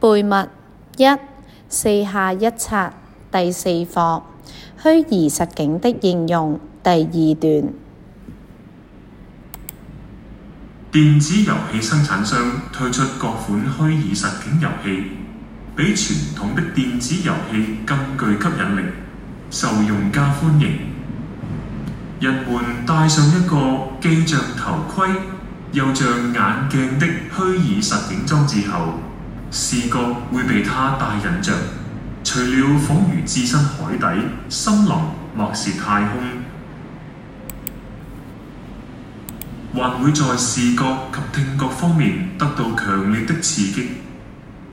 背默1四下一冊第4課虛擬實境的應用第2段。 電子遊戲生產商推出各款虛擬實境遊戲，比傳統的電子遊戲更具吸引力，受用家歡迎。人們戴上一個既像頭盔又像眼鏡的虛擬實境裝置後，視覺會被它帶引着，除了仿如置身海底、森林或是太空，還會在視覺及聽覺方面得到強烈的刺激。